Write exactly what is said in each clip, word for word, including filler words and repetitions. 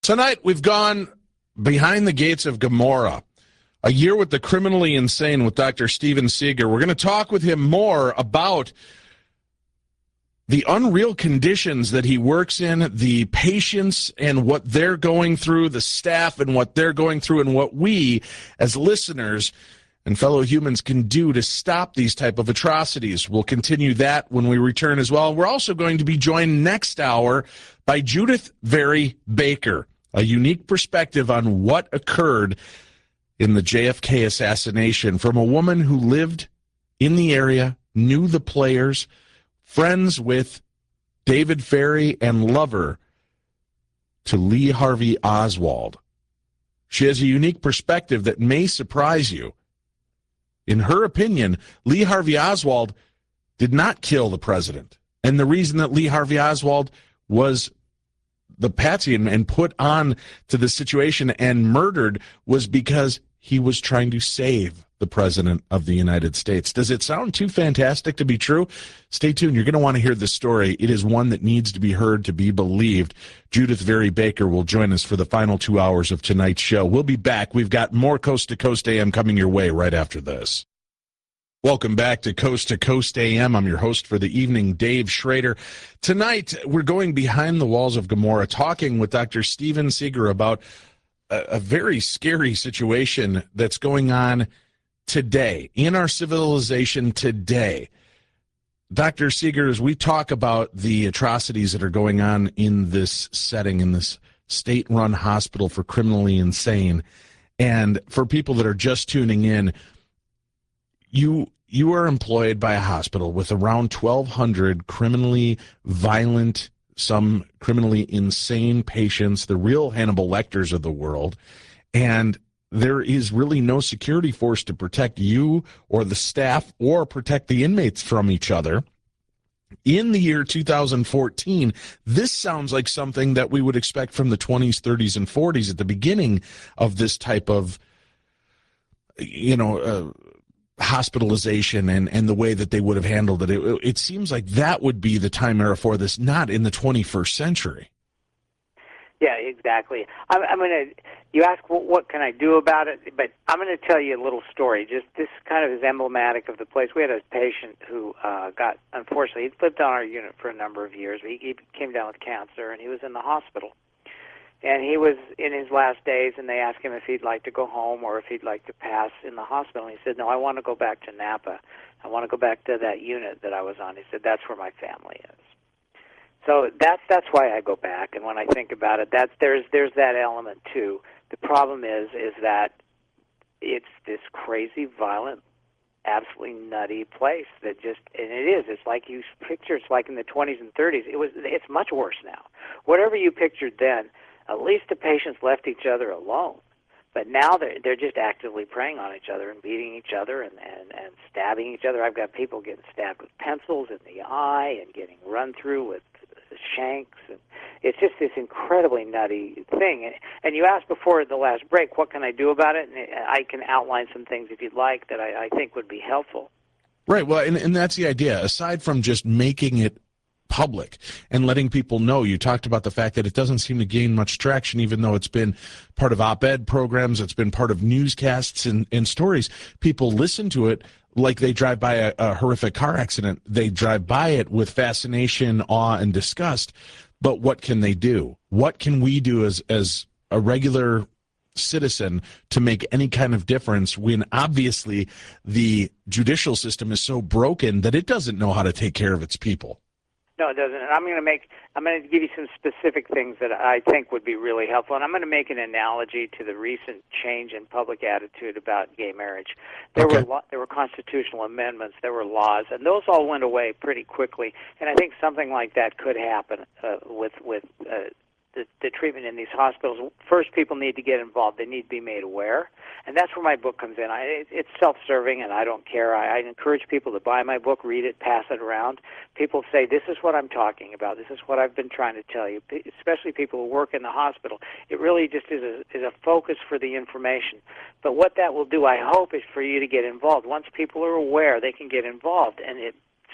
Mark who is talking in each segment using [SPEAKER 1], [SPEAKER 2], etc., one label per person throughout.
[SPEAKER 1] Tonight, we've gone behind the gates of Gomorrah, a year with the criminally insane with Doctor Steven Seeger. We're going to talk with him more about the unreal conditions that he works in, the patients and what they're going through, the staff and what they're going through, and what we as listeners and fellow humans can do to stop these type of atrocities. We'll continue that when we return as well. We're also going to be joined next hour by Judith Vary Baker, a unique perspective on what occurred in the J F K assassination from a woman who lived in the area, knew the players, friends with David Ferrie, and lover to Lee Harvey Oswald. She has a unique perspective that may surprise you. In her opinion, Lee Harvey Oswald did not kill the president. And the reason that Lee Harvey Oswald was the patsy and, and put on to the situation and murdered was because he was trying to save the president of the United States. Does it sound too fantastic to be true? Stay tuned. You're going to want to hear this story. It is one that needs to be heard to be believed. Judith Vary Baker will join us for the final two hours of tonight's show. We'll be back. We've got more Coast to Coast A M coming your way right after this. Welcome back to Coast to Coast A M. I'm your host for the evening, Dave Schrader. Tonight, we're going behind the walls of Gomorrah, talking with Doctor Steven Seeger about a, a very scary situation that's going on today, in our civilization today. Doctor Seeger, as we talk about the atrocities that are going on in this setting, in this state-run hospital for criminally insane, and for people that are just tuning in, you you are employed by a hospital with around twelve hundred criminally violent, some criminally insane patients, the real Hannibal Lecters of the world, and there is really no security force to protect you or the staff or protect the inmates from each other. In the year two thousand fourteen, this sounds like something that we would expect from the twenties, thirties, and forties at the beginning of this type of, you know, uh, hospitalization and, and the way that they would have handled it. it. It seems like that would be the time era for this, not in the twenty-first century.
[SPEAKER 2] Yeah, exactly. I'm, I'm going to, you ask what, what can I do about it, but I'm going to tell you a little story. Just this kind of is emblematic of the place. We had a patient who uh, got, unfortunately, he'd lived on our unit for a number of years. He, he came down with cancer, and he was in the hospital. And he was in his last days, and they asked him if he'd like to go home or if he'd like to pass in the hospital. And he said, no, I want to go back to Napa. I want to go back to that unit that I was on. He said, that's where my family is. So that's that's why I go back, and when I think about it, that's there's there's that element too. The problem is is that it's this crazy, violent, absolutely nutty place that just, and it is. It's like you picture. It's like in the twenties and thirties. It was. It's much worse now. Whatever you pictured then, at least the patients left each other alone. But now they're they're just actively preying on each other and beating each other and, and, and stabbing each other. I've got people getting stabbed with pencils in the eye and getting run through with shanks, and it's just this incredibly nutty thing. And, and you asked before the last break, what can I do about it? And I can outline some things if you'd like that I, I think would be helpful.
[SPEAKER 1] Right. Well, and, and that's the idea. Aside from just making it public and letting people know, you talked about the fact that it doesn't seem to gain much traction, even though it's been part of op-ed programs, it's been part of newscasts and, and stories. People listen to it like they drive by a, a horrific car accident. They drive by it with fascination, awe, and disgust. But what can they do? What can we do as as a regular citizen to make any kind of difference when obviously the judicial system is so broken that it doesn't know how to take care of its people?
[SPEAKER 2] No, it doesn't. And I'm going to make, I'm going to give you some specific things that I think would be really helpful. And I'm going to make an analogy to the recent change in public attitude about gay marriage. There
[SPEAKER 1] Okay.
[SPEAKER 2] were lo- there were constitutional amendments, there were laws, and those all went away pretty quickly. And I think something like that could happen uh, with with uh, the, the treatment in these hospitals. First, people need to get involved. They need to be made aware. And that's where my book comes in. I, it, it's self-serving, and I don't care. I, I encourage people to buy my book, read it, pass it around. People say, this is what I'm talking about. This is what I've been trying to tell you, especially people who work in the hospital. It really just is a, is a focus for the information. But what that will do, I hope, is for you to get involved. Once people are aware, they can get involved, and it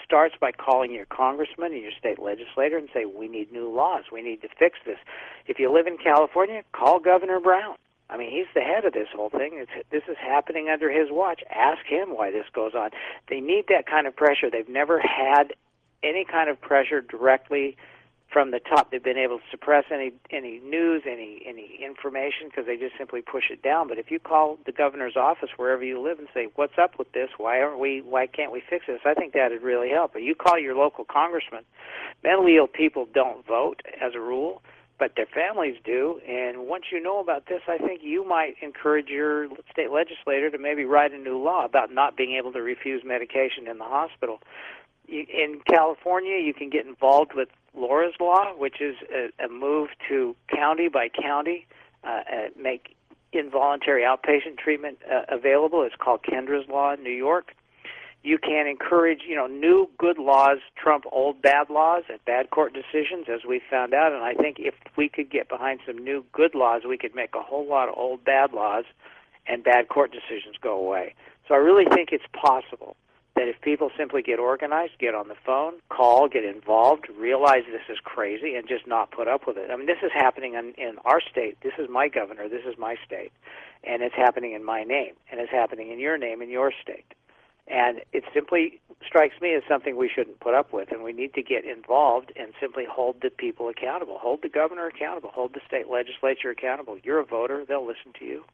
[SPEAKER 2] starts by calling your congressman and your state legislator and say, we need new laws. We need to fix this. If you live in California, call Governor Brown. I mean, he's the head of this whole thing. It's, this is happening under his watch. Ask him why this goes on. They need that kind of pressure. They've never had any kind of pressure directly from the top. They've been able to suppress any any news, any any information, because they just simply push it down. But if you call the governor's office wherever you live and say, "What's up with this? Why aren't we? Why can't we fix this?" I think that would really help. But you call your local congressman. Mentally ill people don't vote as a rule, but their families do. And once you know about this, I think you might encourage your state legislator to maybe write a new law about not being able to refuse medication in the hospital. In California, you can get involved with Laura's Law, which is a, a move to county by county uh, uh, make involuntary outpatient treatment uh, available. It's called Kendra's Law in New York. You can encourage, you know, new good laws trump old bad laws and bad court decisions, as we found out. And I think if we could get behind some new good laws, we could make a whole lot of old bad laws and bad court decisions go away. So I really think it's possible that if people simply get organized, get on the phone, call, get involved, realize this is crazy, and just not put up with it. I mean, this is happening in, in our state. This is my governor. This is my state. And it's happening in my name. And it's happening in your name in your state. And it simply strikes me as something we shouldn't put up with, and we need to get involved and simply hold the people accountable, hold the governor accountable, hold the state legislature accountable. You're a voter. They'll listen to you.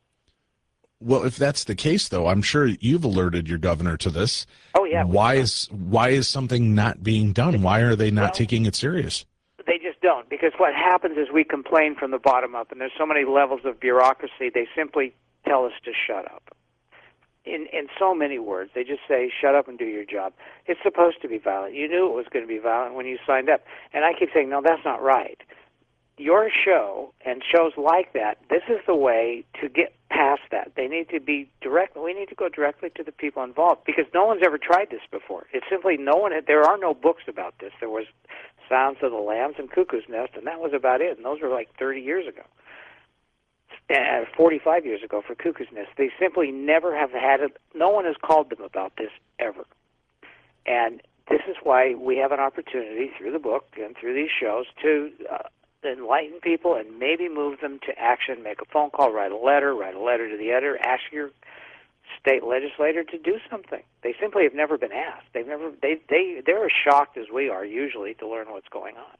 [SPEAKER 1] Well, if that's the case, though, I'm sure you've alerted your governor to this.
[SPEAKER 2] Oh, yeah.
[SPEAKER 1] Why is why is something not being done? Why are they not well, taking it serious?
[SPEAKER 2] They just don't, because what happens is we complain from the bottom up, and there's so many levels of bureaucracy, they simply tell us to shut up. In in so many words, they just say, shut up and do your job. It's supposed to be violent. You knew it was going to be violent when you signed up. And I keep saying, no, that's not right. Your show and shows like that, this is the way to get past that. They need to be direct. We need to go directly to the people involved, because no one's ever tried this before. It's simply no one. There are no books about this. There was Silence of the Lambs and Cuckoo's Nest, and that was about it. And those were like thirty years ago, uh, forty-five years ago for Cuckoo's Nest. They simply never have had it. No one has called them about this ever. And this is why we have an opportunity through the book and through these shows to uh, enlighten people and maybe move them to action. Make a phone call, write a letter, write a letter to the editor, ask your state legislator to do something. They simply have never been asked. They've never they they they're as shocked as we are usually to learn what's going on.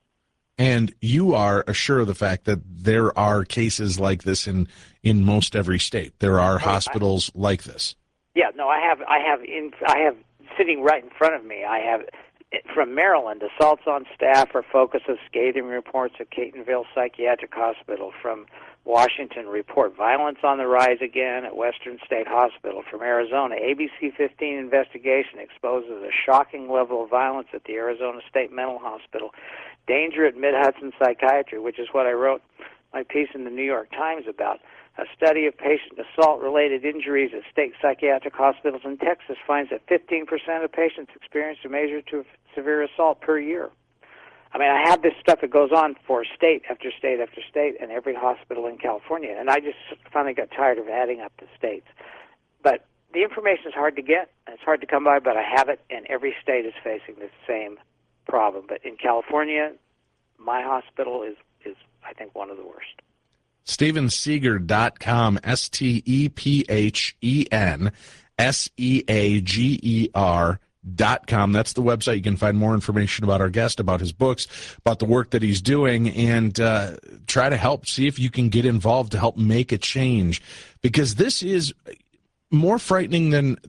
[SPEAKER 1] And you are assured of the fact that there are cases like this in in most every state. There are hospitals I, like this. Yeah,
[SPEAKER 2] no, I have I have in I have sitting right in front of me. I have from Maryland, assaults on staff or focus of scathing reports at Catonsville Psychiatric Hospital. From Washington, report violence on the rise again at Western State Hospital. From Arizona, A B C fifteen investigation exposes a shocking level of violence at the Arizona State Mental Hospital. Danger at Mid-Hudson Psychiatry, which is what I wrote my piece in the New York Times about. A study of patient assault-related injuries at state psychiatric hospitals in Texas finds that fifteen percent of patients experience a major to severe assault per year. I mean, I have this stuff that goes on for state after state after state and every hospital in California, and I just finally got tired of adding up the states. But the information is hard to get, and it's hard to come by, but I have it, and every state is facing the same problem. But in California, my hospital is, is I think, one of the worst.
[SPEAKER 1] Stephen Seager dot com, S T E P H E N S E A G E R dot com. That's the website. You can find more information about our guest, about his books, about the work that he's doing, and uh, try to help. See if you can get involved to help make a change, because this is more frightening than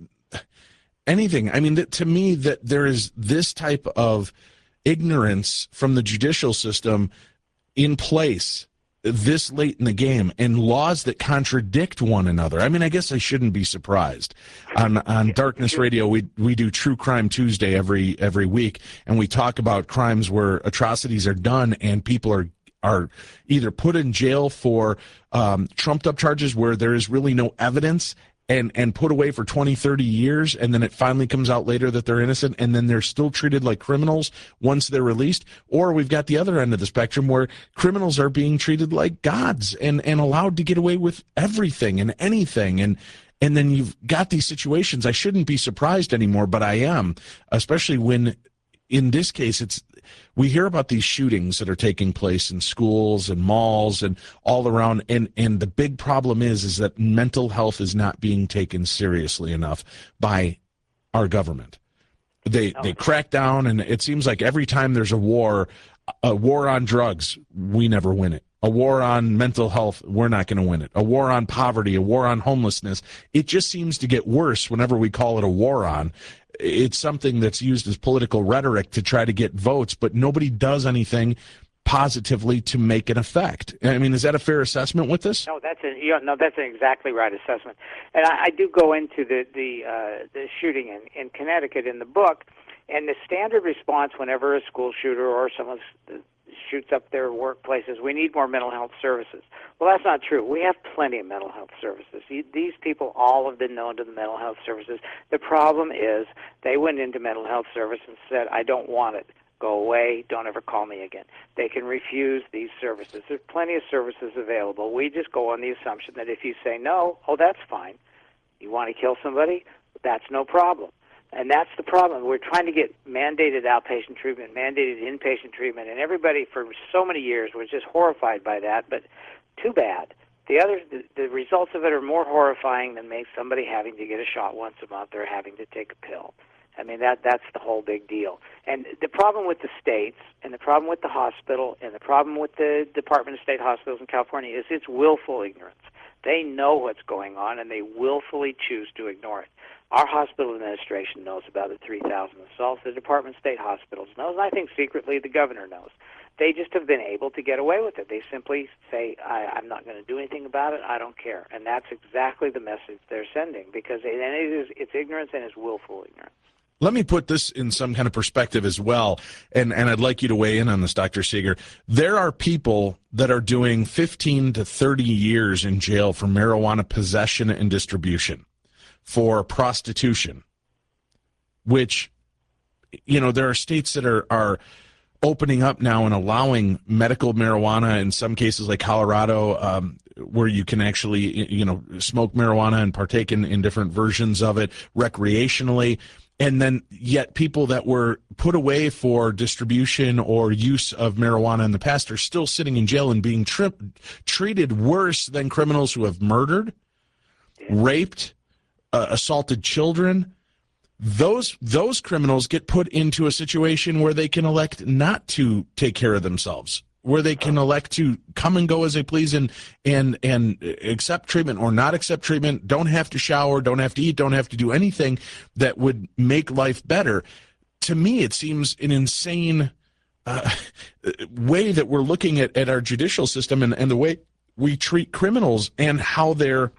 [SPEAKER 1] anything. I mean, to me, that there is this type of ignorance from the judicial system in place this late in the game, and laws that contradict one another. I mean, I guess I shouldn't be surprised. On on Darkness Radio, we we do True Crime Tuesday every every week, and we talk about crimes where atrocities are done and people are are either put in jail for um, trumped up charges where there is really no evidence, and and put away for twenty, thirty years, and then it finally comes out later that they're innocent, and then they're still treated like criminals once they're released. Or we've got the other end of the spectrum where criminals are being treated like gods and, and allowed to get away with everything and anything. And And then you've got these situations. I shouldn't be surprised anymore, but I am, especially when, in this case, it's we hear about these shootings that are taking place in schools and malls and all around. And, and the big problem is, is that mental health is not being taken seriously enough by our government. They they crack down, and it seems like every time there's a war, a war on drugs, we never win it. A war on mental health, we're not going to win it. A war on poverty, a war on homelessness. It just seems to get worse whenever we call it a war on. It's something that's used as political rhetoric to try to get votes, but nobody does anything positively to make an effect. I mean, is that a fair assessment with this?
[SPEAKER 2] No, that's an you know, no, that's an exactly right assessment. And I, I do go into the the uh, the shooting in, in Connecticut in the book, and the standard response whenever a school shooter or someone shoots up their workplaces, we need more mental health services. Well, that's not true. We have plenty of mental health services. These people all have been known to the mental health services. The problem is they went into mental health service and said, I don't want it. Go away. Don't ever call me again. They can refuse these services. There's plenty of services available. We just go on the assumption that if you say no, oh, that's fine. You want to kill somebody? That's no problem. And that's the problem. We're trying to get mandated outpatient treatment, mandated inpatient treatment, and everybody for so many years was just horrified by that, but too bad. The other, the, the results of it are more horrifying than make somebody having to get a shot once a month or having to take a pill. I mean, that that's the whole big deal. And the problem with the states and the problem with the hospital and the problem with the Department of State Hospitals in California is it's willful ignorance. They know what's going on, and they willfully choose to ignore it. Our hospital administration knows about the three thousand assaults. The Department of State Hospitals knows, and I think secretly the governor knows. They just have been able to get away with it. They simply say, I, I'm not going to do anything about it. I don't care. And that's exactly the message they're sending, because it, and it is, it's ignorance, and it's willful ignorance.
[SPEAKER 1] Let me put this in some kind of perspective as well, and, and I'd like you to weigh in on this, Doctor Seeger. There are people that are doing fifteen to thirty years in jail for marijuana possession and distribution, for prostitution, which, you know, there are states that are, are opening up now and allowing medical marijuana in some cases, like Colorado, um, where you can actually, you know, smoke marijuana and partake in, in different versions of it recreationally. And then yet people that were put away for distribution or use of marijuana in the past are still sitting in jail and being tri- treated worse than criminals who have murdered, raped, uh, assaulted children. Those those criminals get put into a situation where they can elect not to take care of themselves, where they can elect to come and go as they please and and and accept treatment or not accept treatment, don't have to shower, don't have to eat, don't have to do anything that would make life better. To me, it seems an insane uh, way that we're looking at, at our judicial system and, and the way we treat criminals and how they're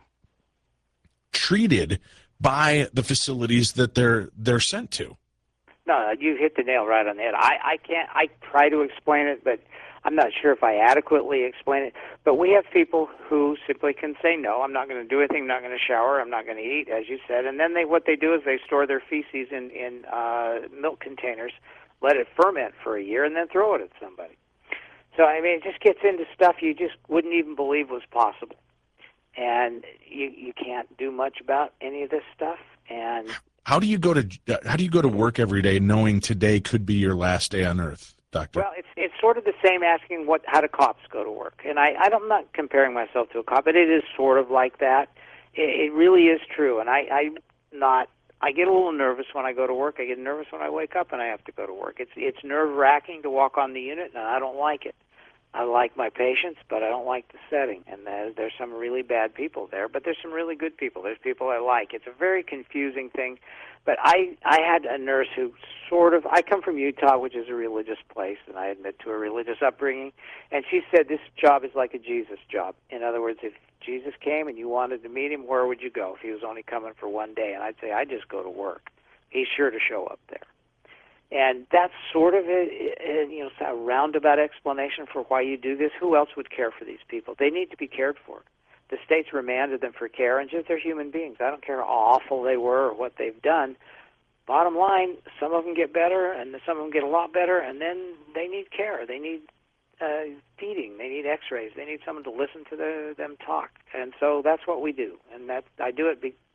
[SPEAKER 1] treated by the facilities that they're they're sent to.
[SPEAKER 2] No, you hit the nail right on the head. I, I can't, I try to explain it, but I'm not sure if I adequately explain it. But we have people who simply can say, no, I'm not going to do anything, I'm not going to shower, I'm not going to eat, as you said. And then they, what they do is they store their feces in, in uh, milk containers, let it ferment for a year, and then throw it at somebody. So, I mean, it just gets into stuff you just wouldn't even believe was possible. And you you can't do much about any of this stuff. And
[SPEAKER 1] how do you go to how do you go to work every day knowing today could be your last day on earth, Doctor?
[SPEAKER 2] Well, it's it's sort of the same asking what how do cops go to work. And I, I'm not comparing myself to a cop, but it is sort of like that. It, it really is true. And I, I'm not. I get a little nervous when I go to work. I get nervous when I wake up and I have to go to work. It's it's nerve wracking to walk on the unit, and I don't like it. I like my patients, but I don't like the setting. And there's, there's some really bad people there, but there's some really good people. There's people I like. It's a very confusing thing. But I, I had a nurse who sort of, I come from Utah, which is a religious place, and I admit to a religious upbringing. And she said this job is like a Jesus job. In other words, if Jesus came and you wanted to meet him, where would you go if he was only coming for one day? And I'd say, I just go to work. He's sure to show up there. And that's sort of a, a, you know, a roundabout explanation for why you do this. Who else would care for these people? They need to be cared for. The states remanded them for care, and just they're human beings. I don't care how awful they were or what they've done. Bottom line, some of them get better, and some of them get a lot better, and then they need care. They need uh, feeding. They need X-rays. They need someone to listen to the, them talk. And so that's what we do. And that I do it be,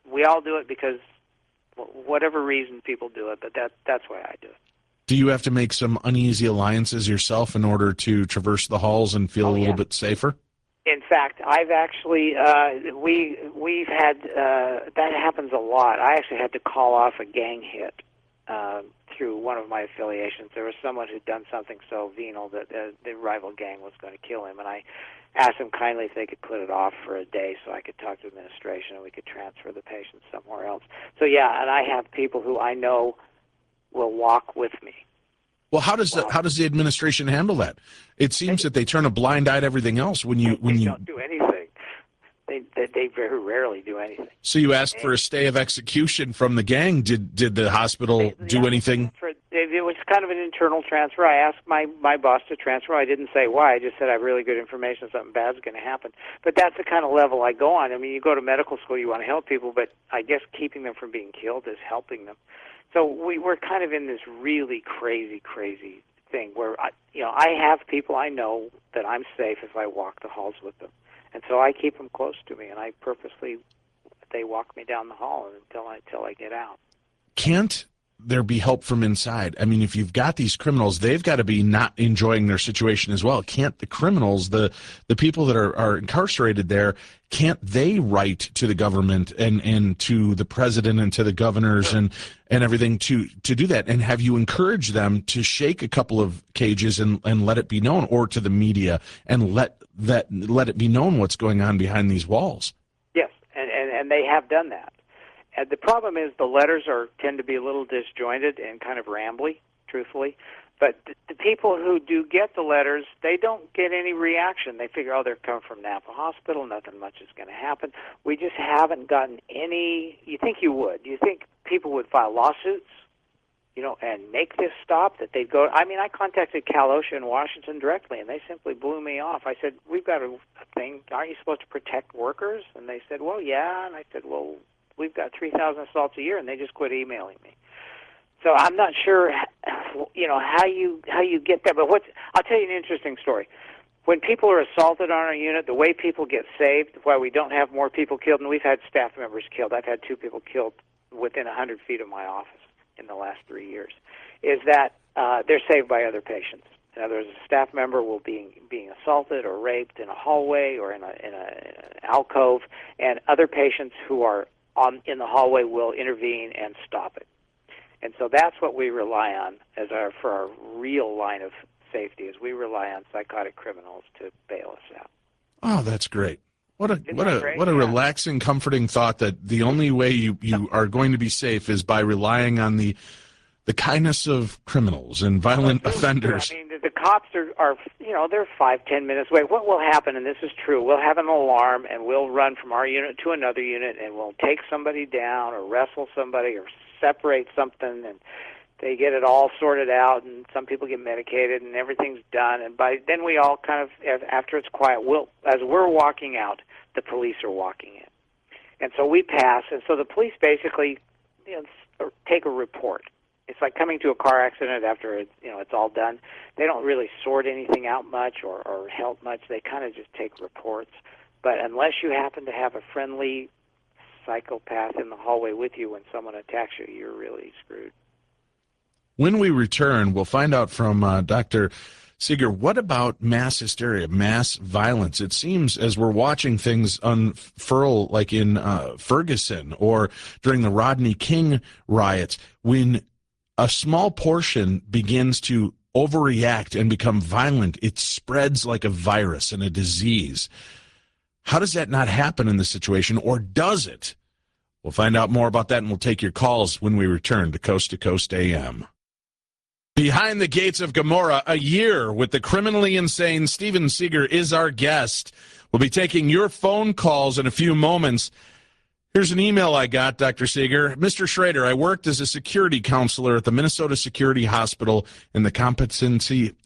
[SPEAKER 2] we all do it because whatever reason people do it, but that that's why I do it.
[SPEAKER 1] Do you have to make some uneasy alliances yourself in order to traverse the halls and feel
[SPEAKER 2] Oh,
[SPEAKER 1] a little
[SPEAKER 2] yeah.
[SPEAKER 1] bit safer?
[SPEAKER 2] In fact, I've actually uh, we we've had uh, that happens a lot. I actually had to call off a gang hit uh, through one of my affiliations. There was someone who'd done something so venal that uh, the rival gang was going to kill him, and I asked them kindly if they could put it off for a day so I could talk to administration and we could transfer the patient somewhere else. So yeah, and I have people who I know will walk with me.
[SPEAKER 1] Well, how does
[SPEAKER 2] Wow.
[SPEAKER 1] the, how does the administration handle that? It seems that they turn a blind eye to everything else when you when
[SPEAKER 2] They
[SPEAKER 1] you.
[SPEAKER 2] don't do anything. They, they they very rarely do anything.
[SPEAKER 1] So you asked for a stay of execution from the gang. Did did the hospital
[SPEAKER 2] They-
[SPEAKER 1] do
[SPEAKER 2] yeah,
[SPEAKER 1] anything?
[SPEAKER 2] For, it, it was kind of an internal transfer. I asked my, my boss to transfer. I didn't say why. I just said I have really good information. Something bad's going to happen. But that's the kind of level I go on. I mean, you go to medical school, you want to help people, but I guess keeping them from being killed is helping them. So we, we're kind of in this really crazy, crazy thing where I, you know, I have people I know that I'm safe if I walk the halls with them, and so I keep them close to me, and I purposely they walk me down the hall until I until I get out.
[SPEAKER 1] Can't there be help from inside? I mean, if you've got these criminals, they've got to be not enjoying their situation as well. Can't the criminals, the the people that are, are incarcerated there, can't they write to the government and, and to the president and to the governors and, and everything to, to do that? And have you encouraged them to shake a couple of cages and, and let it be known, or to the media and let that let it be known what's going on behind these walls?
[SPEAKER 2] Yes, and, and, and they have done that. And the problem is the letters are tend to be a little disjointed and kind of rambly, truthfully. But the, the people who do get the letters, they don't get any reaction. They figure, oh, they're coming from Napa Hospital, nothing much is going to happen. We just haven't gotten any. You think you would. You think people would file lawsuits, you know, and make this stop, that they'd go. I mean, I contacted Cal OSHA in Washington directly, and they simply blew me off. I said, we've got a, a thing. Aren't you supposed to protect workers? And they said, well, yeah. And I said, well, we've got three thousand assaults a year, and they just quit emailing me. So I'm not sure, you know, how you how you get that. But what's, I'll tell you an interesting story. When people are assaulted on our unit, the way people get saved, why we don't have more people killed, and we've had staff members killed. I've had two people killed within one hundred feet of my office in the last three years, is that uh, they're saved by other patients. In other words, a staff member will be being assaulted or raped in a hallway or in a in, a, in an alcove, and other patients who are on in the hallway will intervene and stop it. And so that's what we rely on as our for our real line of safety, is we rely on psychotic criminals to bail us out.
[SPEAKER 1] Oh, that's great. What a
[SPEAKER 2] Isn't
[SPEAKER 1] what
[SPEAKER 2] that
[SPEAKER 1] a
[SPEAKER 2] great?
[SPEAKER 1] what a
[SPEAKER 2] Yeah.
[SPEAKER 1] relaxing, comforting thought that the only way you, you are going to be safe is by relying on the the kindness of criminals and violent
[SPEAKER 2] Well,
[SPEAKER 1] offenders.
[SPEAKER 2] I mean, the, the cops are, are, you know, they're five, ten minutes away. What will happen, and this is true, we'll have an alarm, and we'll run from our unit to another unit, and we'll take somebody down or wrestle somebody or separate something, and they get it all sorted out, and some people get medicated, and everything's done. And by then we all kind of, after it's quiet, we'll, as we're walking out, the police are walking in. And so we pass, and so the police basically, you know, take a report. It's like coming to a car accident after it, you know, it's all done. They don't really sort anything out much or, or help much. They kind of just take reports. But unless you happen to have a friendly psychopath in the hallway with you when someone attacks you, you're really screwed.
[SPEAKER 1] When we return, we'll find out from uh, Doctor Seeger, what about mass hysteria, mass violence? It seems as we're watching things unfurl like in uh, Ferguson or during the Rodney King riots, when a small portion begins to overreact and become violent, it spreads like a virus and a disease. How does that not happen in this situation, or does it? We'll find out more about that, and we'll take your calls when we return to Coast to Coast A M. Behind the Gates of Gomorrah, a year with the criminally insane Steven Seeger is our guest. We'll be taking your phone calls in a few moments. Here's an email I got, Doctor Seeger. Mister Schrader, I worked as a security counselor at the Minnesota Security Hospital in the Competency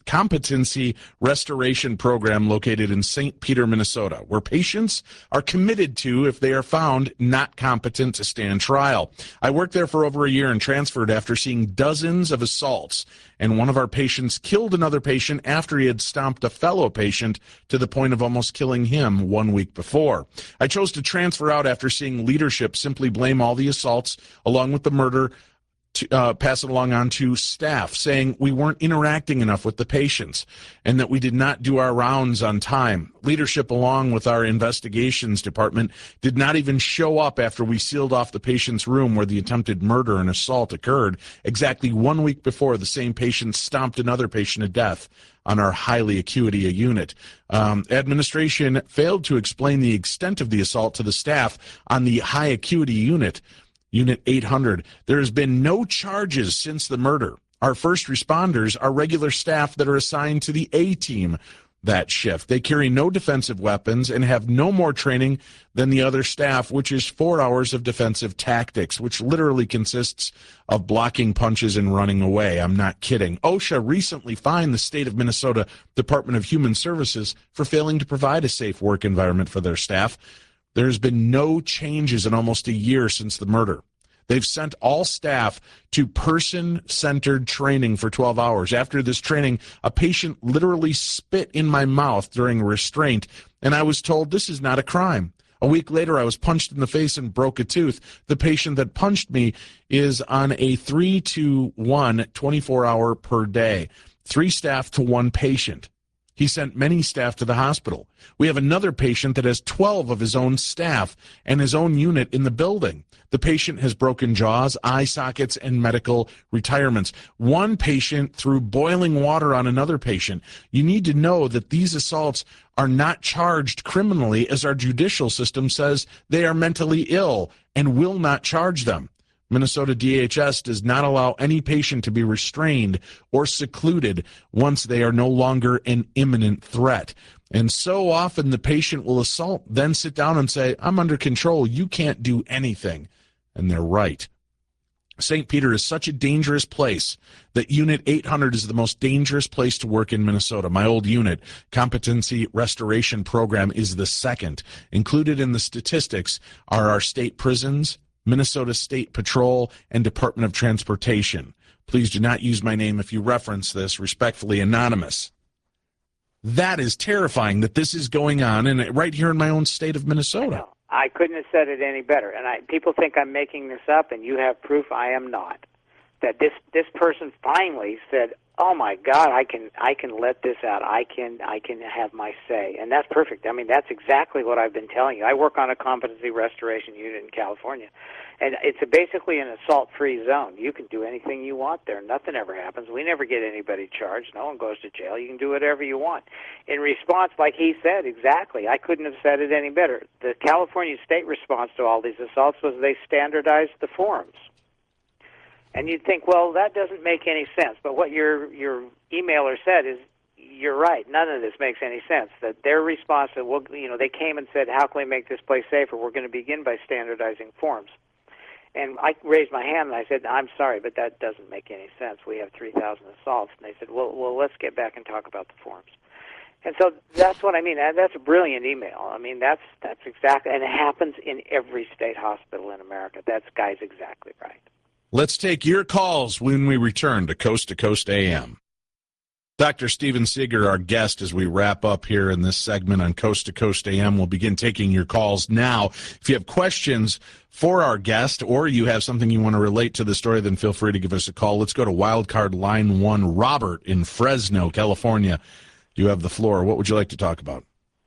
[SPEAKER 1] competency restoration program located in Saint Peter, Minnesota, where patients are committed to if they are found not competent to stand trial. I worked there for over a year and transferred after seeing dozens of assaults, and one of our patients killed another patient after he had stomped a fellow patient to the point of almost killing him one week before. I chose to transfer out after seeing leadership simply blame all the assaults along with the murder, to uh, pass it along on to staff, saying we weren't interacting enough with the patients and that we did not do our rounds on time. Leadership, along with our investigations department, did not even show up after we sealed off the patient's room where the attempted murder and assault occurred, exactly one week before the same patient stomped another patient to death on our highly acuity unit. Um, administration failed to explain the extent of the assault to the staff on the high acuity unit, Unit eight hundred. There has been no charges since the murder. Our first responders are regular staff that are assigned to the A team that shift. They carry no defensive weapons and have no more training than the other staff, which is four hours of defensive tactics, which literally consists of blocking punches and running away. I'm not kidding. OSHA recently fined the state of Minnesota Department of Human Services for failing to provide a safe work environment for their staff. There's been no changes in almost a year since the murder. They've sent all staff to person-centered training for twelve hours. After this training, a patient literally spit in my mouth during restraint, and I was told this is not a crime. A week later, I was punched in the face and broke a tooth. The patient that punched me is on a three to one twenty-four hour per day, three staff to one patient. He sent many staff to the hospital. We have another patient that has twelve of his own staff and his own unit in the building. The patient has broken jaws, eye sockets, and medical retirements. One patient threw boiling water on another patient. You need to know that these assaults are not charged criminally, as our judicial system says they are mentally ill and will not charge them. Minnesota D H S does not allow any patient to be restrained or secluded once they are no longer an imminent threat. And so often the patient will assault, then sit down and say, I'm under control, you can't do anything. And they're right. Saint Peter is such a dangerous place that Unit eight hundred is the most dangerous place to work in Minnesota. My old unit, Competency Restoration Program, is the second. Included in the statistics are our state prisons, Minnesota State Patrol, and Department of Transportation. Please do not use my name if you reference this. Respectfully, Anonymous. That is terrifying that this is going on and right here in my own state of Minnesota.
[SPEAKER 2] I, I couldn't have said it any better. And I, people think I'm making this up, and you have proof I am not. That this this person finally said, "Oh my God, I can I can let this out. I can I can have my say," and that's perfect. I mean, that's exactly what I've been telling you. I work on a competency restoration unit in California, and it's a, basically an assault-free zone. You can do anything you want there. Nothing ever happens. We never get anybody charged. No one goes to jail. You can do whatever you want. In response, like he said, exactly. I couldn't have said it any better. The California state response to all these assaults was they standardized the forms. And you'd think, well, that doesn't make any sense. But what your your emailer said is, you're right. None of this makes any sense. That their response, to, well, you know, they came and said, how can we make this place safer? We're going to begin by standardizing forms. And I raised my hand and I said, I'm sorry, but that doesn't make any sense. We have three thousand assaults. And they said, well, well, let's get back and talk about the forms. And so that's what I mean. That's a brilliant email. I mean, that's that's exactly, and it happens in every state hospital in America. That guy's exactly right.
[SPEAKER 1] Let's take your calls when we return to Coast to Coast A M. Doctor Steven Seeger, our guest, as we wrap up here in this segment on Coast to Coast A M. We'll begin taking your calls now. If you have questions for our guest or you have something you want to relate to the story, then feel free to give us a call. Let's go to wildcard line one. Robert in Fresno, California. You have the floor. What would you like to talk about?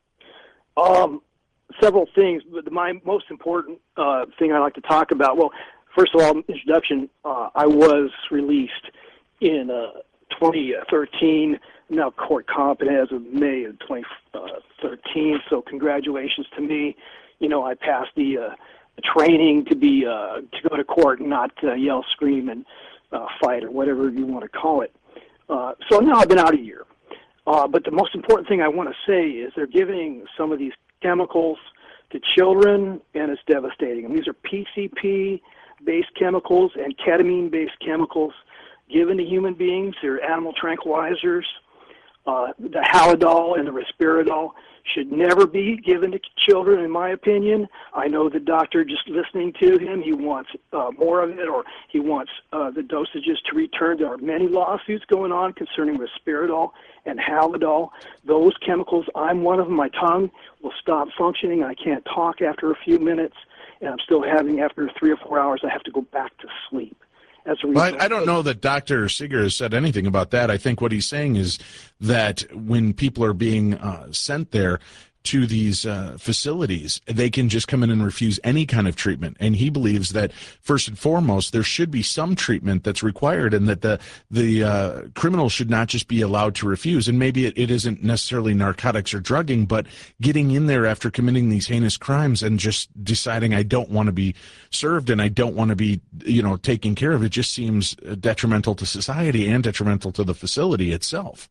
[SPEAKER 3] Um, several things, but my most important uh, thing I'd like to talk about, well, first of all, introduction, uh, I was released in uh, twenty thirteen, now court competent as of May of twenty thirteen, so congratulations to me. You know, I passed the, uh, the training to be uh, to go to court and not uh, yell, scream, and uh, fight, or whatever you want to call it. Uh, so now I've been out a year. Uh, but the most important thing I want to say is they're giving some of these chemicals to children, and it's devastating. And these are P C P-based chemicals and ketamine-based chemicals given to human beings. They're animal tranquilizers, Uh, the Halidol and the Risperdal should never be given to children, in my opinion. I know the doctor, just listening to him, he wants uh, more of it, or he wants uh, the dosages to return. There are many lawsuits going on concerning Risperdal and Halidol. Those chemicals, I'm one of them. My tongue will stop functioning. I can't talk after a few minutes, and I'm still having, after three or four hours, I have to go back to sleep. As a
[SPEAKER 1] Well, I, I don't know that Doctor Seeger has said anything about that. I think what he's saying is that when people are being uh, sent there to these uh, facilities, they can just come in and refuse any kind of treatment. And he believes that first and foremost, there should be some treatment that's required, and that the the uh, criminal should not just be allowed to refuse. And maybe it, it isn't necessarily narcotics or drugging, but getting in there after committing these heinous crimes and just deciding I don't want to be served and I don't want to be, you know, taken care of. It just seems detrimental to society and detrimental to the facility itself.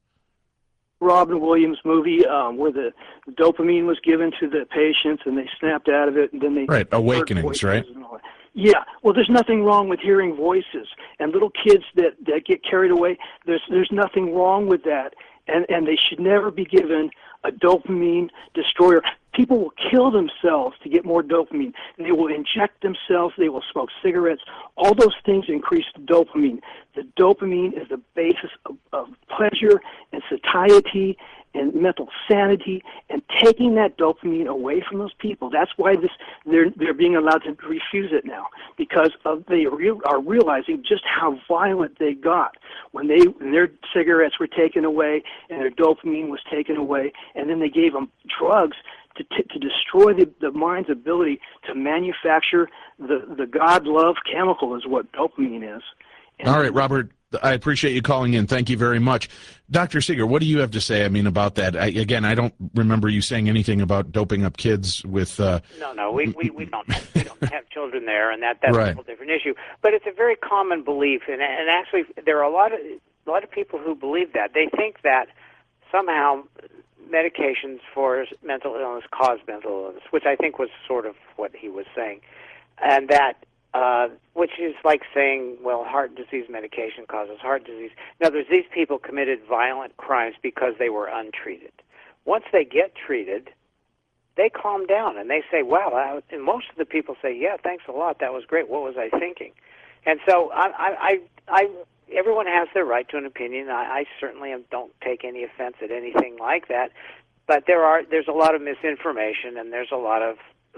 [SPEAKER 3] Robin Williams movie um, where the dopamine was given to the patients and they snapped out of it, and then they
[SPEAKER 1] right awakenings, right?
[SPEAKER 3] Yeah, well, there's nothing wrong with hearing voices, and little kids that that get carried away. There's there's nothing wrong with that, and and they should never be given a dopamine destroyer. People will kill themselves to get more dopamine. They will inject themselves. They will smoke cigarettes. All those things increase the dopamine. The dopamine is the basis of, of pleasure and satiety and mental sanity, and taking that dopamine away from those people. That's why this they're they're being allowed to refuse it now, because of they re- are realizing just how violent they got when they when their cigarettes were taken away and their dopamine was taken away, and then they gave them drugs to t- to destroy the, the mind's ability to manufacture the the God love chemical is what dopamine is. And
[SPEAKER 1] all right, Robert, I appreciate you calling in. Thank you very much. Doctor Seeger, what do you have to say, I mean, about that? I, again, I don't remember you saying anything about doping up kids with... Uh,
[SPEAKER 2] no, no, we, we, we, don't, we don't have children there, and that, that's
[SPEAKER 1] right.
[SPEAKER 2] a whole different issue. But it's a very common belief, and, and actually there are a lot of a lot of people who believe that. They think that somehow medications for mental illness cause mental illness, which I think was sort of what he was saying, and that Uh, which is like saying, well, heart disease medication causes heart disease. In other words, these people committed violent crimes because they were untreated. Once they get treated, they calm down and they say, wow, I, and most of the people say, yeah, thanks a lot, that was great, what was I thinking? And so I, I, I, I everyone has their right to an opinion. I, I certainly don't take any offense at anything like that, but there are there's a lot of misinformation, and there's a lot of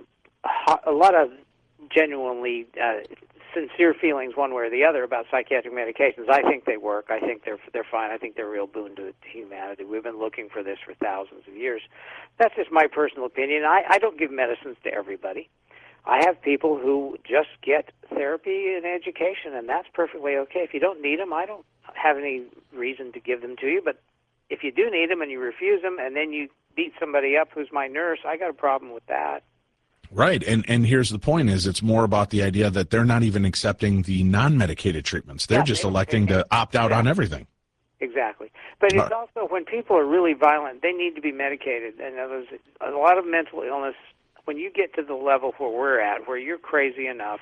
[SPEAKER 2] a lot of genuinely uh, sincere feelings one way or the other about psychiatric medications. I think they work. I think they're they're fine. I think they're a real boon to, to humanity. We've been looking for this for thousands of years. That's just my personal opinion. I, I don't give medicines to everybody. I have people who just get therapy and education, and that's perfectly okay. If you don't need them, I don't have any reason to give them to you. But if you do need them and you refuse them, and then you beat somebody up who's my nurse, I got a problem with that.
[SPEAKER 1] Right, and and here's the point: is it's more about the idea that they're not even accepting the non-medicated treatments; they're
[SPEAKER 2] yeah,
[SPEAKER 1] just
[SPEAKER 2] they,
[SPEAKER 1] electing
[SPEAKER 2] they,
[SPEAKER 1] to opt out
[SPEAKER 2] yeah.
[SPEAKER 1] on everything.
[SPEAKER 2] Exactly, but it's also when people are really violent, they need to be medicated. And there's a lot of mental illness. When you get to the level where we're at, where you're crazy enough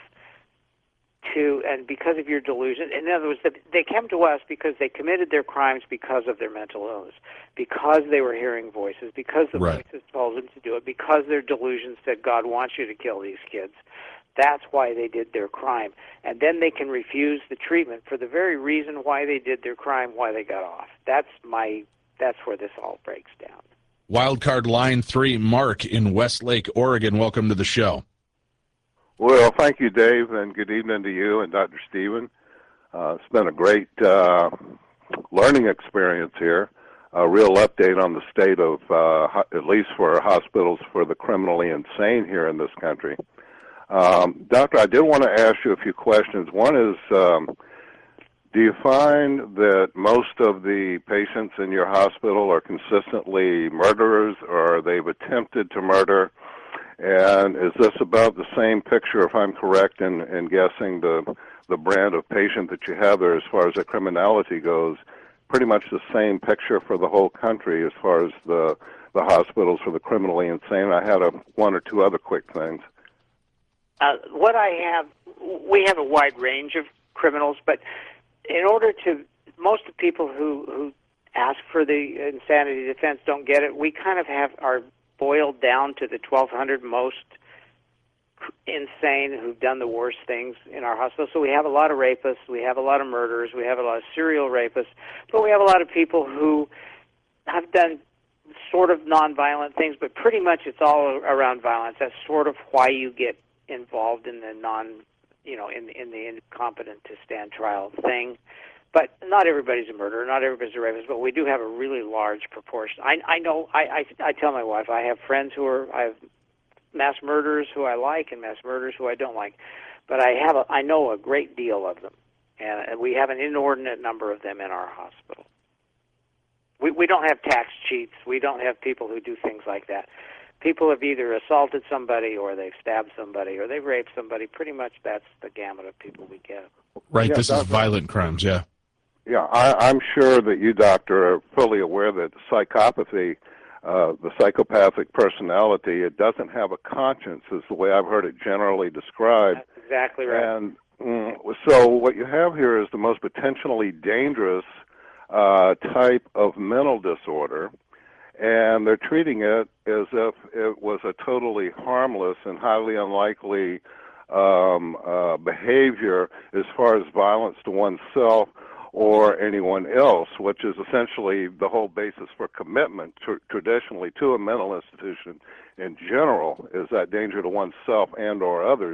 [SPEAKER 2] to, and because of your delusion, in other words, they came to us because they committed their crimes because of their mental illness, because they were hearing voices, because the
[SPEAKER 1] right.
[SPEAKER 2] voices told them to do it, because their delusion said God wants you to kill these kids. That's why they did their crime. And then they can refuse the treatment for the very reason why they did their crime, why they got off. That's my. That's where this all breaks down.
[SPEAKER 1] Wildcard line three, Mark in Westlake, Oregon. Welcome to the show.
[SPEAKER 4] Well, thank you, Dave, and good evening to you and Doctor Stephen. Uh, it's been a great uh, learning experience here. A real update on the state of, uh, ho- at least for hospitals for the criminally insane here in this country. Um, Doctor, I did want to ask you a few questions. One is, um, do you find that most of the patients in your hospital are consistently murderers, or they've attempted to murder? And is this about the same picture, if I'm correct in, in guessing the the brand of patient that you have there as far as the criminality goes, pretty much the same picture for the whole country as far as the the hospitals for the criminally insane? I had a one or two other quick things.
[SPEAKER 2] Uh, what I have, we have a wide range of criminals, but in order to, most of the people who, who ask for the insanity defense, don't get it. We kind of have are boiled down to the twelve hundred most insane who've done the worst things in our hospital. So we have a lot of rapists, we have a lot of murderers, we have a lot of serial rapists, but we have a lot of people who have done sort of nonviolent things, but pretty much it's all around violence. That's sort of why you get involved in the non, you know, in in the incompetent to stand trial thing. But not everybody's a murderer, not everybody's a rapist, but we do have a really large proportion. I I know I I, I tell my wife I have friends who are I have mass murderers who I like and mass murderers who I don't like, but I have a, I know a great deal of them, and, and we have an inordinate number of them in our hospital. We we don't have tax cheats. We don't have people who do things like that. People have either assaulted somebody or they've stabbed somebody or they've raped somebody. Pretty much that's the gamut of people we get.
[SPEAKER 1] Right,
[SPEAKER 4] Yeah,
[SPEAKER 1] this is
[SPEAKER 4] doctor.
[SPEAKER 1] violent crimes, yeah.
[SPEAKER 4] Yeah, I, I'm sure that you, doctor, are fully aware that psychopathy, uh, the psychopathic personality, it doesn't have a conscience, is the way I've heard it generally described.
[SPEAKER 2] That's exactly right.
[SPEAKER 4] And mm, so what you have here is the most potentially dangerous uh, type of mental disorder, and they're treating it as if it was a totally harmless and highly unlikely um, uh, behavior as far as violence to oneself or anyone else, which is essentially the whole basis for commitment to, traditionally to a mental institution in general, is that danger to oneself and or others.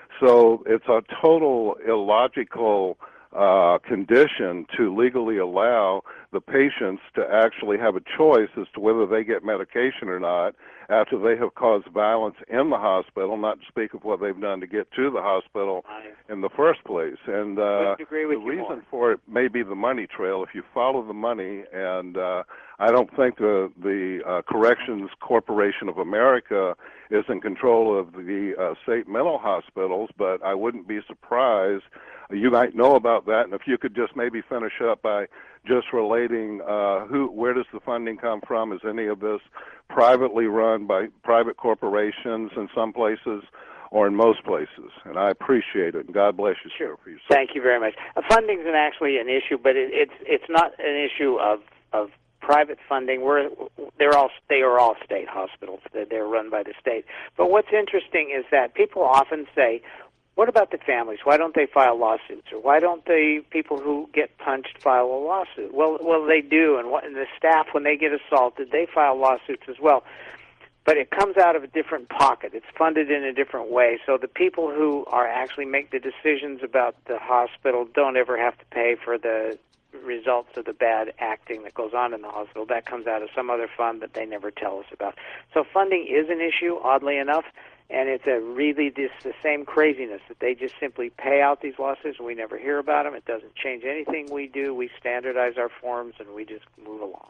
[SPEAKER 4] So it's a total illogical uh, condition to legally allow the patients to actually have a choice as to whether they get medication or not after they have caused violence in the hospital, not to speak of what they've done to get to the hospital in the first place. And uh,
[SPEAKER 2] agree with
[SPEAKER 4] the
[SPEAKER 2] you
[SPEAKER 4] reason
[SPEAKER 2] more.
[SPEAKER 4] for it may be the money trail. If you follow the money, and uh, I don't think the, the uh, Corrections Corporation of America is in control of the uh, state mental hospitals, but I wouldn't be surprised. You might know about that, and if you could just maybe finish up by just relating uh, who, where does the funding come from? Is any of this privately run by private corporations in some places or in most places? And I appreciate it, and God bless you,
[SPEAKER 2] Sure.
[SPEAKER 4] sir, for your
[SPEAKER 2] Thank you very much. Uh, funding is actually an issue, but it, it's it's not an issue of of private funding. We're they're all they are all state hospitals. They're, they're run by the state. But what's interesting is that people often say, what about the families? Why don't they file lawsuits? Or why don't the people who get punched file a lawsuit? Well, well, they do, and, what, and the staff, when they get assaulted, they file lawsuits as well. But it comes out of a different pocket. It's funded in a different way. So the people who are actually make the decisions about the hospital don't ever have to pay for the results of the bad acting that goes on in the hospital. That comes out of some other fund that they never tell us about. So funding is an issue, oddly enough. And it's a really this the same craziness that they just simply pay out these lawsuits and we never hear about them. It doesn't change anything we do. We standardize our forms and we just move along.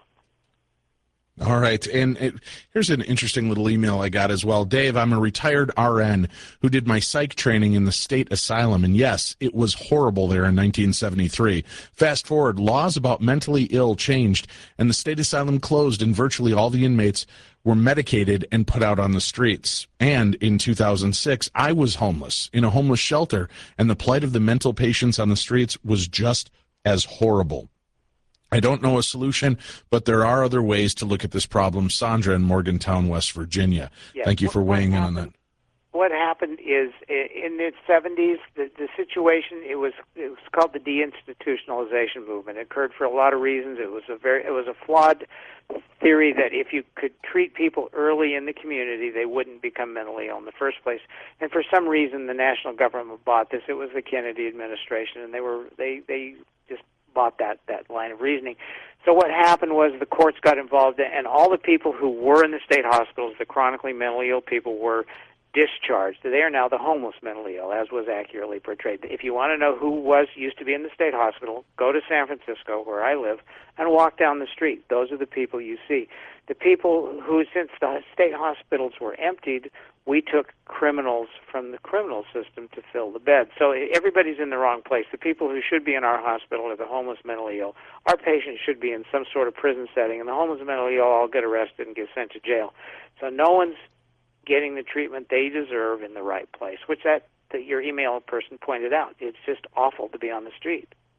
[SPEAKER 1] All right. And it, here's an interesting little email I got as well. Dave, I'm a retired R N who did my psych training in the state asylum. And yes, it was horrible there in nineteen seventy-three. Fast forward, laws about mentally ill changed and the state asylum closed and virtually all the inmates were medicated and put out on the streets. And in two thousand six, I was homeless in a homeless shelter, and the plight of the mental patients on the streets was just as horrible. I don't know a solution, but there are other ways to look at this problem. Sandra in Morgantown, West Virginia.
[SPEAKER 2] Yes.
[SPEAKER 1] Thank you for
[SPEAKER 2] What- what
[SPEAKER 1] weighing in on
[SPEAKER 2] happened-
[SPEAKER 1] that.
[SPEAKER 2] What happened is i- in the seventies, the, the situation it was it was called the deinstitutionalization movement. It occurred for a lot of reasons. It was a very it was a flawed theory that if you could treat people early in the community, they wouldn't become mentally ill in the first place. And for some reason, the national government bought this. It was the Kennedy administration, and they were they they just bought that that line of reasoning. So what happened was the courts got involved, and all the people who were in the state hospitals, the chronically mentally ill people, were discharged. They are now the homeless mentally ill, as was accurately portrayed. If you want to know who was used to be in the state hospital, go to San Francisco, where I live, and walk down the street. Those are the people you see. The people who, since the state hospitals were emptied, we took criminals from the criminal system to fill the beds. So everybody's in the wrong place. The people who should be in our hospital are the homeless mentally ill. Our patients should be in some sort of prison setting, and the homeless mentally ill all get arrested and get sent to jail. So no one's getting the treatment they deserve in the right place, which that, that your email person pointed out. It's just awful to be on the street.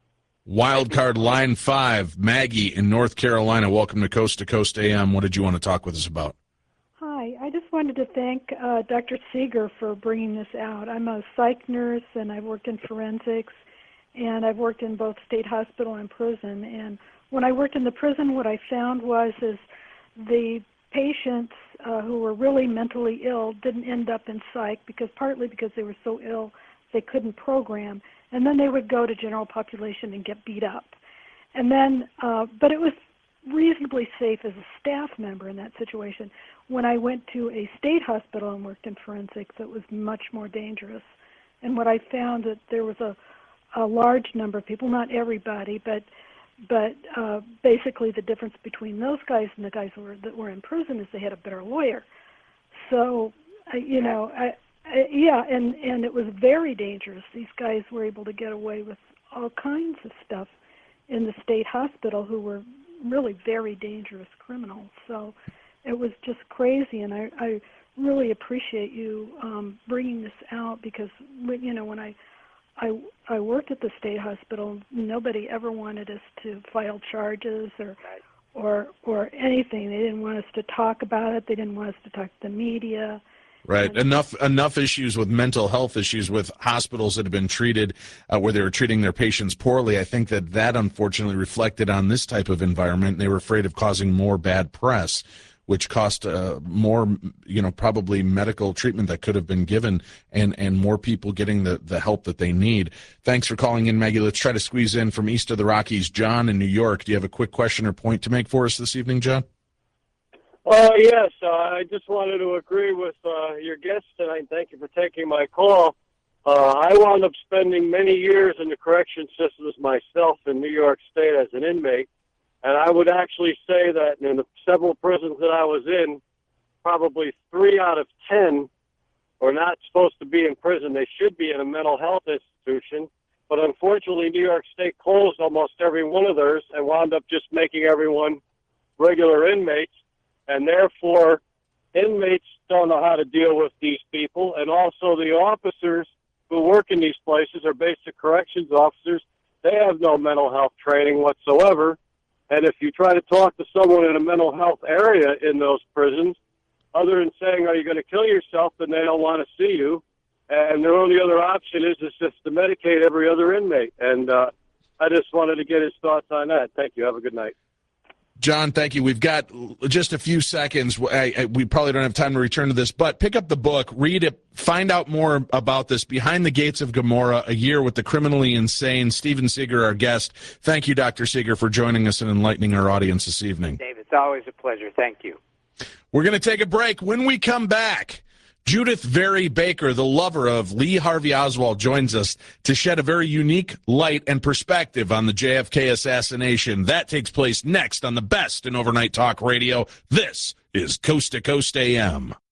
[SPEAKER 1] Wild card line five, Maggie in North Carolina. Welcome to Coast to Coast A M. What did you want to talk with us about?
[SPEAKER 5] Hi, I just wanted to thank uh, Doctor Seeger for bringing this out. I'm a psych nurse, and I've worked in forensics, and I've worked in both state hospital and prison. And when I worked in the prison, what I found was is the patients uh, who were really mentally ill didn't end up in psych, because partly because they were so ill they couldn't program, and then they would go to general population and get beat up. And then, uh, but it was reasonably safe as a staff member in that situation. When I went to a state hospital and worked in forensics, it was much more dangerous. And what I found that there was a, a large number of people, not everybody, but but uh, basically the difference between those guys and the guys who were, that were in prison is they had a better lawyer. So, uh, you know, I, I, yeah, and, and it was very dangerous. These guys were able to get away with all kinds of stuff in the state hospital who were really very dangerous criminals. So it was just crazy, and I, I really appreciate you um, bringing this out, because, you know, when I, I I worked at the state hospital, nobody ever wanted us to file charges or or or anything. They didn't want us to talk about it. They didn't want us to talk to the media.
[SPEAKER 1] Right. Enough enough issues with mental health issues with hospitals that have been treated uh, where they were treating their patients poorly. I think that that unfortunately reflected on this type of environment. They were afraid of causing more bad press, which cost uh, more, you know, probably medical treatment that could have been given, and, and more people getting the, the help that they need. Thanks for calling in, Maggie. Let's try to squeeze in from east of the Rockies. John in New York. Do you have a quick question or point to make for us this evening, John?
[SPEAKER 6] Uh, yes, uh, I just wanted to agree with uh, your guest tonight. Thank you for taking my call. Uh, I wound up spending many years in the correction systems myself in New York State as an inmate, and I would actually say that in the several prisons that I was in, probably three out of ten are not supposed to be in prison. They should be in a mental health institution, but unfortunately New York State closed almost every one of theirs and wound up just making everyone regular inmates. And therefore, inmates don't know how to deal with these people, and also the officers who work in these places are basic corrections officers. They have no mental health training whatsoever, and if you try to talk to someone in a mental health area in those prisons, other than saying, are you going to kill yourself, then they don't want to see you, and their only other option is, is just to medicate every other inmate. And uh, I just wanted to get his thoughts on that. Thank you. Have a good night.
[SPEAKER 1] John, thank you. We've got just a few seconds. I, I, we probably don't have time to return to this, but pick up the book, read it, find out more about this. Behind the Gates of Gomorrah, A Year with the Criminally Insane. Steven Seeger, our guest. Thank you, Doctor Seeger, for joining us and enlightening our audience this evening.
[SPEAKER 2] Dave, it's always a pleasure. Thank you.
[SPEAKER 1] We're going to take a break. When we come back, Judith Very Baker, the lover of Lee Harvey Oswald, joins us to shed a very unique light and perspective on the J F K assassination. That takes place next on the best in overnight talk radio. This is Coast to Coast A M.